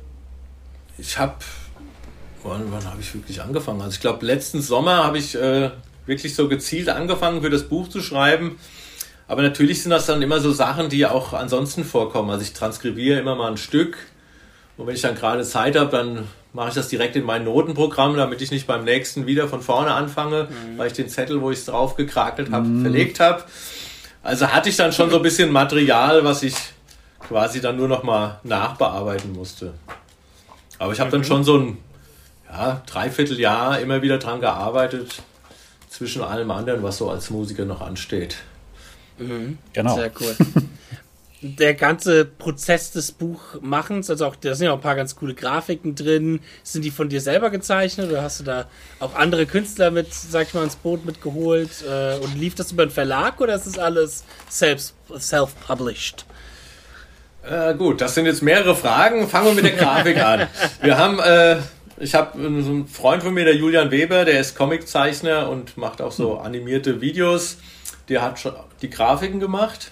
ich habe, wann, wann habe ich wirklich angefangen? Also ich glaube, letzten Sommer habe ich äh, wirklich so gezielt angefangen, für das Buch zu schreiben. Aber natürlich sind das dann immer so Sachen, die auch ansonsten vorkommen. Also ich transkribiere immer mal ein Stück und wenn ich dann gerade Zeit habe, dann mache ich das direkt in mein Notenprogramm, damit ich nicht beim nächsten wieder von vorne anfange, mhm. weil ich den Zettel, wo ich es drauf gekrakelt habe, mhm. verlegt habe. Also hatte ich dann schon so ein bisschen Material, was ich quasi dann nur noch mal nachbearbeiten musste. Aber ich habe dann schon so ein ja, Dreivierteljahr immer wieder dran gearbeitet, zwischen allem anderen, was so als Musiker noch ansteht. Mhm. Genau. Sehr cool. Der ganze Prozess des Buchmachens, also auch, da sind ja auch ein paar ganz coole Grafiken drin. Sind die von dir selber gezeichnet oder hast du da auch andere Künstler mit, sag ich mal, ins Boot mitgeholt? Äh, und lief das über einen Verlag oder ist das alles selbst, self-published? Äh, gut, das sind jetzt mehrere Fragen. Fangen wir mit der Grafik an. Wir haben, äh, ich habe so einen Freund von mir, der Julian Weber, der ist Comiczeichner und macht auch so animierte Videos. Der hat schon die Grafiken gemacht.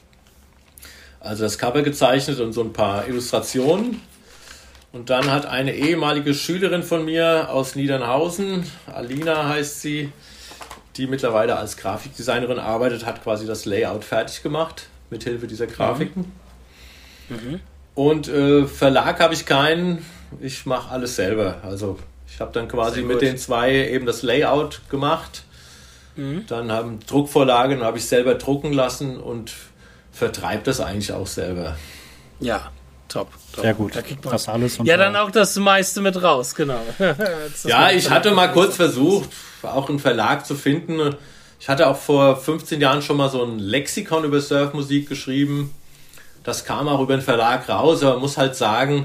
Also das Cover gezeichnet und so ein paar Illustrationen. Und dann hat eine ehemalige Schülerin von mir aus Niedernhausen, Alina heißt sie, die mittlerweile als Grafikdesignerin arbeitet, hat quasi das Layout fertig gemacht, mit Hilfe dieser Grafiken. Mhm. Und äh, Verlag habe ich keinen, ich mache alles selber. Also ich habe dann quasi mit den zwei eben das Layout gemacht. Mhm. Dann haben Druckvorlagen, habe ich selber drucken lassen und vertreibt das eigentlich auch selber. Ja, top. top. Sehr gut. Da kriegt man das alles ja, dann auch das meiste mit raus, genau. Ja, ich hatte mal kurz versucht, auch einen Verlag zu finden. Ich hatte auch vor fünfzehn Jahren schon mal so ein Lexikon über Surfmusik geschrieben. Das kam auch über den Verlag raus, aber man muss halt sagen,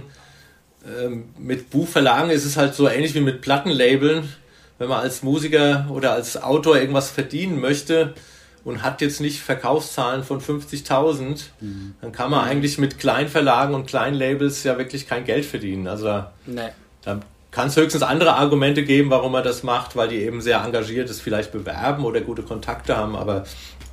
mit Buchverlagen ist es halt so ähnlich wie mit Plattenlabeln. Wenn man als Musiker oder als Autor irgendwas verdienen möchte und hat jetzt nicht Verkaufszahlen von fünfzigtausend, mhm. dann kann man eigentlich mit Kleinverlagen und Kleinlabels ja wirklich kein Geld verdienen. Also nee. Da kann es höchstens andere Argumente geben, warum man das macht, weil die eben sehr engagiert ist, vielleicht bewerben oder gute Kontakte haben, aber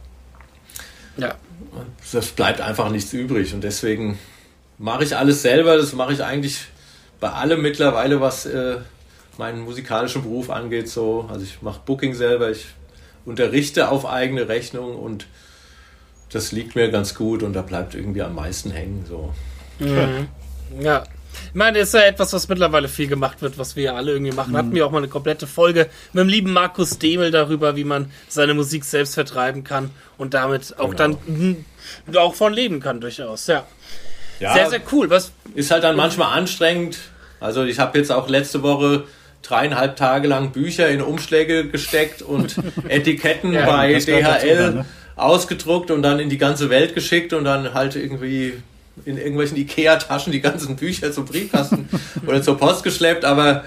ja. Das bleibt einfach nichts übrig und deswegen mache ich alles selber. Das mache ich eigentlich bei allem mittlerweile, was äh, meinen musikalischen Beruf angeht. So. Also ich mache Booking selber, ich unterrichte auf eigene Rechnung und das liegt mir ganz gut und da bleibt irgendwie am meisten hängen. So. Mhm. Ja, ich meine, das ist ja etwas, was mittlerweile viel gemacht wird, was wir ja alle irgendwie machen. Mhm. Hatten wir auch mal eine komplette Folge mit dem lieben Markus Demel darüber, wie man seine Musik selbst vertreiben kann und damit auch genau. dann auch von leben kann durchaus. Ja, ja sehr, sehr cool. Was ist halt dann manchmal anstrengend. Also ich habe jetzt auch letzte Woche dreieinhalb Tage lang Bücher in Umschläge gesteckt und Etiketten ja, bei D H L dazu, ne? ausgedruckt und dann in die ganze Welt geschickt und dann halt irgendwie in irgendwelchen Ikea-Taschen die ganzen Bücher zum Briefkasten oder zur Post geschleppt, aber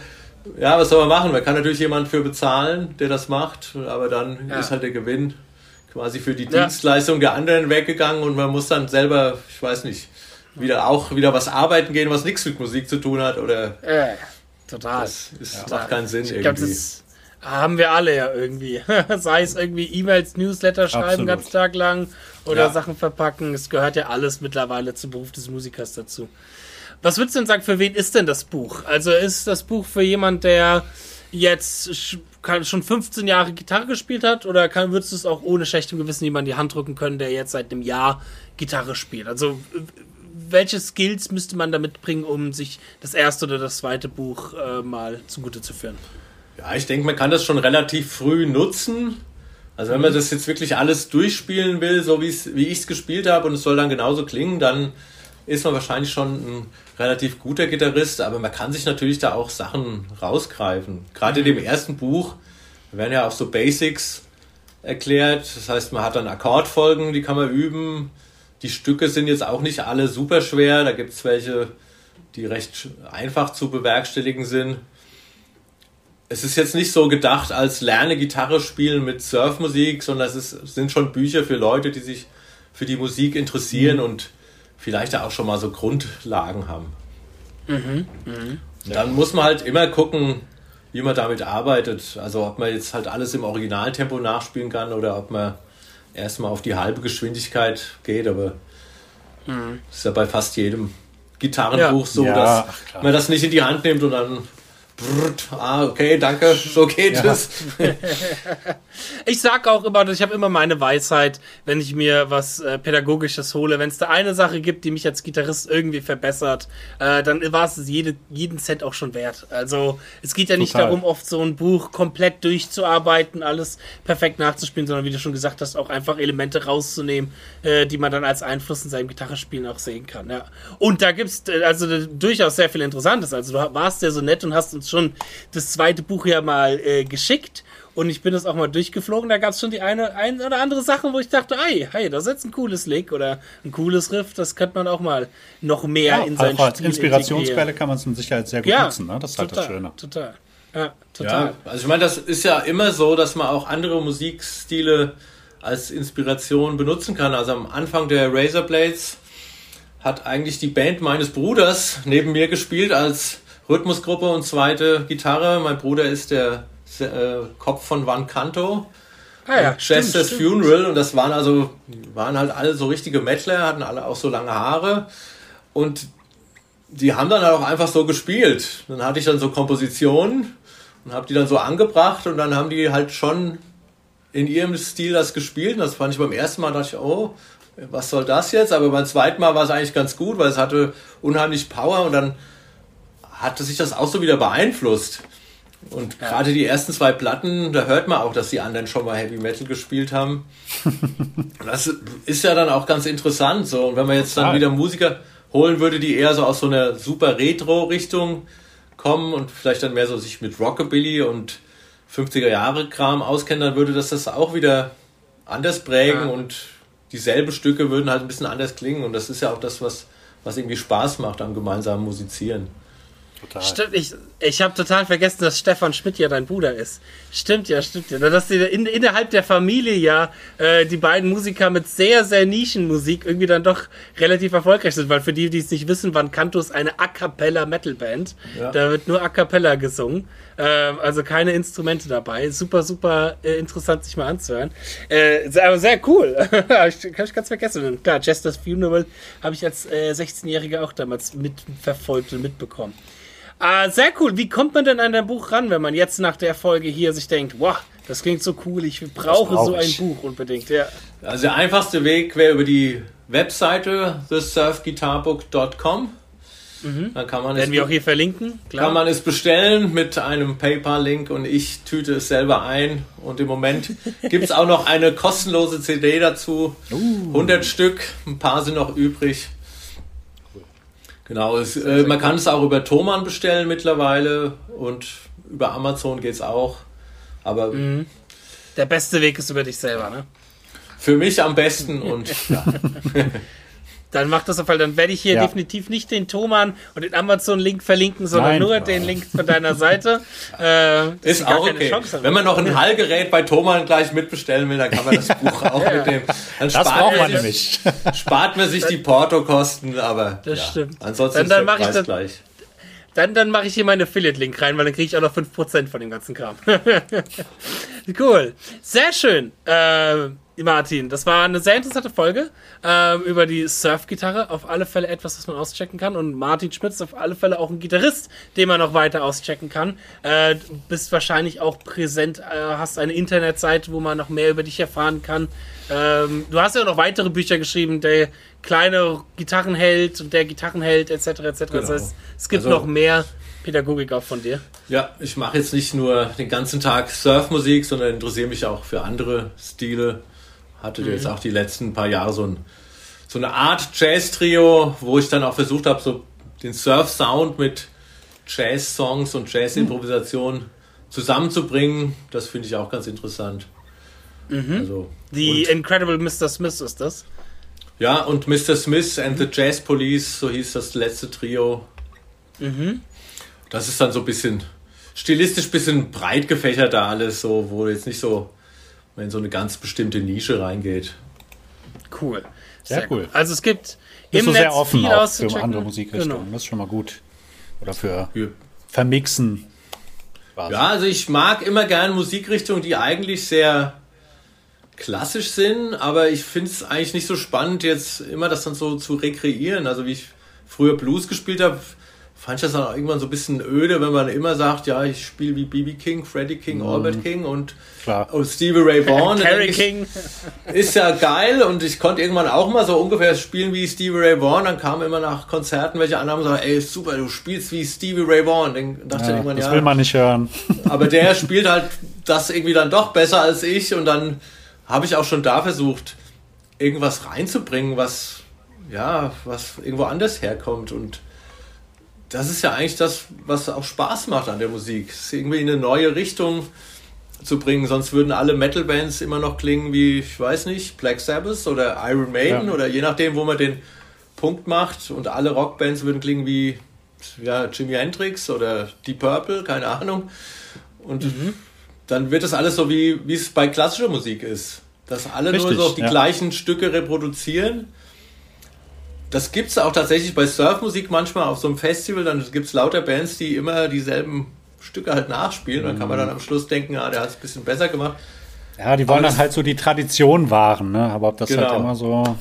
ja, was soll man machen? Man kann natürlich jemanden für bezahlen, der das macht, aber dann Ja. ist halt der Gewinn quasi für die Ja. Dienstleistung der anderen weggegangen und man muss dann selber, ich weiß nicht, wieder auch wieder was arbeiten gehen, was nichts mit Musik zu tun hat oder Äh, total. das ist, Ja. macht keinen Sinn Ich glaube, irgendwie. das haben wir alle ja irgendwie. Sei es irgendwie E-Mails, Newsletter schreiben Absolut. ganz Tag lang oder Ja. Sachen verpacken. Es gehört ja alles mittlerweile zum Beruf des Musikers dazu. Was würdest du denn sagen, für wen ist denn das Buch? Also ist das Buch für jemand, der jetzt sch- kann, schon fünfzehn Jahre Gitarre gespielt hat oder kann, würdest du es auch ohne schlechtem Gewissen jemand in die Hand drücken können, der jetzt seit einem Jahr Gitarre spielt? Also w- welche Skills müsste man da mitbringen, um sich das erste oder das zweite Buch äh, mal zugute zu führen? Ja, ich denke, man kann das schon relativ früh nutzen. Also wenn man das jetzt wirklich alles durchspielen will, so wie es- wie ich es gespielt habe und es soll dann genauso klingen, dann ist man wahrscheinlich schon ein relativ guter Gitarrist, aber man kann sich natürlich da auch Sachen rausgreifen. Gerade in dem ersten Buch werden ja auch so Basics erklärt. Das heißt, man hat dann Akkordfolgen, die kann man üben. Die Stücke sind jetzt auch nicht alle super schwer. Da gibt es welche, die recht einfach zu bewerkstelligen sind. Es ist jetzt nicht so gedacht als lerne Gitarre spielen mit Surfmusik, sondern es ist, sind schon Bücher für Leute, die sich für die Musik interessieren Mhm. und vielleicht auch schon mal so Grundlagen haben. Mhm. Mhm. Und dann muss man halt immer gucken, wie man damit arbeitet. Also ob man jetzt halt alles im Originaltempo nachspielen kann oder ob man erstmal auf die halbe Geschwindigkeit geht. Aber Mhm. das ist ja bei fast jedem Gitarrenbuch Ja. so, Ja, dass ach klar. man das nicht in die Hand nimmt und dann brrrt, ah, okay, danke, so geht Ja. es. Ich sag auch immer, ich habe immer meine Weisheit, wenn ich mir was äh, Pädagogisches hole. Wenn es da eine Sache gibt, die mich als Gitarrist irgendwie verbessert, äh, dann war es jede, jeden Cent auch schon wert. Also es geht ja nicht Total. darum, oft so ein Buch komplett durchzuarbeiten, alles perfekt nachzuspielen, sondern wie du schon gesagt hast, auch einfach Elemente rauszunehmen, äh, die man dann als Einfluss in seinem Gitarrespielen auch sehen kann. Ja. Und da gibt's äh, also äh, durchaus sehr viel Interessantes. Also du warst ja so nett und hast uns schon das zweite Buch ja mal äh, geschickt. Und ich bin das auch mal durchgeflogen, da gab es schon die eine, ein oder andere Sache, wo ich dachte, hey, hey, das ist jetzt ein cooles Lick oder ein cooles Riff, das könnte man auch mal noch mehr Ja, in sein auch als Spiel Inspirationsquelle integrieren. kann man es mit Sicherheit sehr gut Ja, nutzen. Ne? Das ist halt total, das Schöne. total. Ja, total. Ja, also ich meine, das ist ja immer so, dass man auch andere Musikstile als Inspiration benutzen kann. Also am Anfang der Razorblades hat eigentlich die Band meines Bruders neben mir gespielt als Rhythmusgruppe und zweite Gitarre. Mein Bruder ist der äh, Kopf von Van Canto. Ah ja, Chester's stimmt, Funeral und das waren also, waren halt alle so richtige Mettler, hatten alle auch so lange Haare und die haben dann halt auch einfach so gespielt. Dann hatte ich dann so Kompositionen und habe die dann so angebracht und dann haben die halt schon in ihrem Stil das gespielt und das fand ich beim ersten Mal, dachte ich, oh, was soll das jetzt? Aber beim zweiten Mal war es eigentlich ganz gut, weil es hatte unheimlich Power und dann hatte sich das auch so wieder beeinflusst. Und Ja. gerade die ersten zwei Platten, da hört man auch, dass die anderen schon mal Heavy Metal gespielt haben. Das ist ja dann auch ganz interessant. So. Und wenn man jetzt dann Total. wieder Musiker holen würde, die eher so aus so einer super Retro-Richtung kommen und vielleicht dann mehr so sich mit Rockabilly und fünfziger-Jahre-Kram auskennen, dann würde das das auch wieder anders prägen Ja. und dieselben Stücke würden halt ein bisschen anders klingen. Und das ist ja auch das, was, was irgendwie Spaß macht am gemeinsamen Musizieren. Total. Stimmt, ich, ich habe total vergessen, dass Stefan Schmidt ja dein Bruder ist. Stimmt ja, stimmt ja. Dass die in, innerhalb der Familie ja äh, die beiden Musiker mit sehr, sehr Nischenmusik irgendwie dann doch relativ erfolgreich sind, weil für die, die es nicht wissen, Van Canto ist eine A-Cappella-Metal-Band. Ja. Da wird nur A Cappella gesungen. Ähm, also keine Instrumente dabei. Super, super äh, interessant, sich mal anzuhören. Äh, sehr, aber sehr cool. Hab ich, hab ich ganz vergessen. Und klar, Chester's Funeral habe ich als äh, sechzehnjähriger auch damals mitverfolgt und mitbekommen. Ah, sehr cool. Wie kommt man denn an dein Buch ran, wenn man jetzt nach der Folge hier sich denkt, wow, das klingt so cool, ich brauche brauch so ein ich. Buch unbedingt. Ja. Also der einfachste Weg wäre über die Webseite the surf guitar book dot com. Dann kann man, es, Werden wir auch hier verlinken, klar. kann man es bestellen mit einem PayPal-Link und ich tüte es selber ein. Und im Moment gibt es auch noch eine kostenlose C D dazu. hundert Stück, ein paar sind noch übrig. Genau, es, äh, man kann es auch über Thomann bestellen mittlerweile und über Amazon geht es auch. Aber Der beste Weg ist über dich selber, ne? für mich am besten und ja. Dann macht das auf Fall. Dann werde ich hier Ja. definitiv nicht den Thomann und den Amazon-Link verlinken, sondern Nein. nur den Link von deiner Seite. Äh, dass Ist sie gar auch keine okay. Chance haben. Wenn man noch ein Hallgerät bei Thomann gleich mitbestellen will, dann kann man das Buch auch Ja. mit dem. Dann Das spart braucht man man sich, nämlich. spart man sich die Portokosten, aber Das ja. stimmt. Ansonsten Dann- ist dann der mach ich Preis das- gleich. Dann, dann mache ich hier meinen Affiliate-Link rein, weil dann kriege ich auch noch fünf Prozent von dem ganzen Kram. Cool. Sehr schön, äh, Martin. Das war eine sehr interessante Folge äh, über die Surf-Gitarre. Auf alle Fälle etwas, was man auschecken kann. Und Martin Schmidt ist auf alle Fälle auch ein Gitarrist, den man noch weiter auschecken kann. Äh, du bist wahrscheinlich auch präsent, äh, hast eine Internetseite, wo man noch mehr über dich erfahren kann. Ähm, du hast ja noch weitere Bücher geschrieben, der kleine Gitarrenheld und der Gitarrenheld et cetera et cetera. Genau. Das heißt, es gibt Also- noch mehr Pädagogik auch von dir. Ja, ich mache jetzt nicht nur den ganzen Tag Surfmusik, sondern interessiere mich auch für andere Stile. Hatte Mhm. jetzt auch die letzten paar Jahre so, ein, so eine Art Jazz-Trio, wo ich dann auch versucht habe, so den Surf-Sound mit Jazz-Songs und Jazz-Improvisation zusammenzubringen. Das finde ich auch ganz interessant. Also, Die und, Incredible Mister Smith ist das. ja, und Mister Smith and the Jazz Police, so hieß das letzte Trio. Das ist dann so ein bisschen stilistisch ein bisschen breit gefächert da alles, so, wo jetzt nicht so in so eine ganz bestimmte Nische reingeht. Cool. Sehr cool. Also es gibt Bist im du sehr Netz offen viel auch für auszuchecken. andere Musikrichtungen. Genau. Das ist schon mal gut. Oder für Ja. Vermixen. quasi. Ja, also ich mag immer gern Musikrichtungen, die eigentlich sehr klassisch sind, aber ich finde es eigentlich nicht so spannend, jetzt immer das dann so zu rekreieren. Also wie ich früher Blues gespielt habe, fand ich das dann auch irgendwann so ein bisschen öde, wenn man immer sagt, ja, ich spiele wie B B King, Freddie King, Albert King und, Klar. und Stevie Ray Vaughan. Dann Carrie denk ich, King. Ist ja geil und ich konnte irgendwann auch mal so ungefähr spielen wie Stevie Ray Vaughan. Dann kamen immer nach Konzerten welche anderen und sagen, ey, super, du spielst wie Stevie Ray Vaughan. Dann dachte ich Ja, irgendwann, das ja, will man nicht hören. aber der spielt halt das irgendwie dann doch besser als ich und dann habe ich auch schon da versucht, irgendwas reinzubringen, was, ja, was irgendwo anders herkommt und das ist ja eigentlich das, was auch Spaß macht an der Musik. Es ist irgendwie in eine neue Richtung zu bringen, sonst würden alle Metal-Bands immer noch klingen wie, ich weiß nicht, Black Sabbath oder Iron Maiden Ja. oder je nachdem, wo man den Punkt macht und alle Rockbands würden klingen wie ja, Jimi Hendrix oder Deep Purple, keine Ahnung. Und dann wird das alles so, wie wie es bei klassischer Musik ist. Dass alle Richtig, nur so die ja. gleichen Stücke reproduzieren. Das gibt es auch tatsächlich bei Surfmusik manchmal auf so einem Festival. Dann gibt es lauter Bands, die immer dieselben Stücke halt nachspielen. Dann kann man dann am Schluss denken, ah, der hat es ein bisschen besser gemacht. Ja, die wollen Aber dann das- halt so die Tradition wahren, ne? Aber ob das Genau. halt immer so.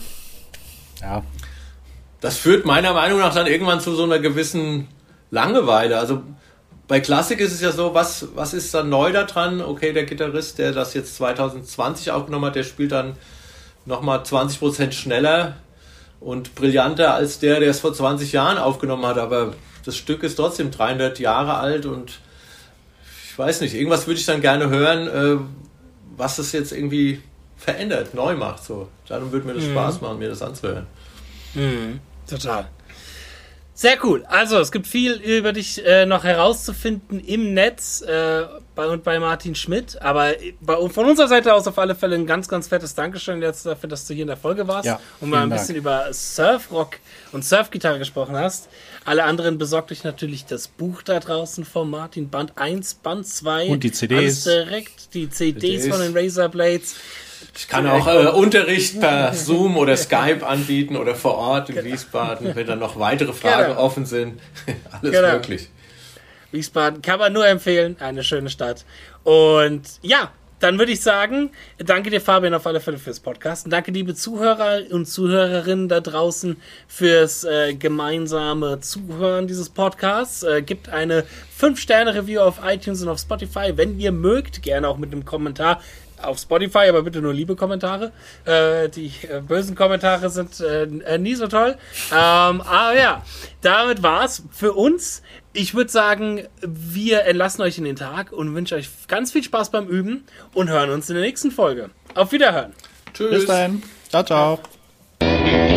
Ja. Das führt meiner Meinung nach dann irgendwann zu so einer gewissen Langeweile. Also bei Klassik ist es ja so, was, was ist dann neu da dran? Okay, der Gitarrist, der das jetzt zwanzig zwanzig aufgenommen hat, der spielt dann nochmal zwanzig Prozent schneller und brillanter als der, der es vor zwanzig Jahren aufgenommen hat. Aber das Stück ist trotzdem dreihundert Jahre alt und ich weiß nicht, irgendwas würde ich dann gerne hören, äh, was es jetzt irgendwie verändert, neu macht. So. Dann würde mir das Spaß machen, mir das anzuhören. Mhm, total. Sehr cool. Also, es gibt viel über dich äh, noch herauszufinden im Netz äh, bei, und bei Martin Schmidt. Aber bei, von unserer Seite aus auf alle Fälle ein ganz, ganz fettes Dankeschön jetzt dafür, dass du hier in der Folge warst Ja, und mal ein vielen bisschen über Surfrock und Surfgitarre gesprochen hast. Alle anderen besorgt euch natürlich das Buch da draußen von Martin. Band eins, Band zwei. Und die C Ds. Alles direkt. Die C Ds C Ds. von den Razor Blades. Ich kann auch äh, Unterricht per Zoom oder Skype anbieten oder vor Ort in Wiesbaden, wenn dann noch weitere Fragen Genau. offen sind. Alles Genau. möglich. Wiesbaden kann man nur empfehlen, eine schöne Stadt. Und ja, dann würde ich sagen, danke dir, Fabian, auf alle Fälle fürs Podcast. Und danke, liebe Zuhörer und Zuhörerinnen da draußen, fürs äh, gemeinsame Zuhören dieses Podcasts. Äh, gibt eine fünf Sterne Review auf iTunes und auf Spotify, wenn ihr mögt, gerne auch mit einem Kommentar auf Spotify, aber bitte nur liebe Kommentare. Äh, die äh, bösen Kommentare sind äh, äh, nie so toll. Ähm, aber ja, damit war's für uns. Ich würde sagen, wir entlassen euch in den Tag und wünschen euch ganz viel Spaß beim Üben und hören uns in der nächsten Folge. Auf Wiederhören. Tschüss. Bis dahin. Ciao, ciao.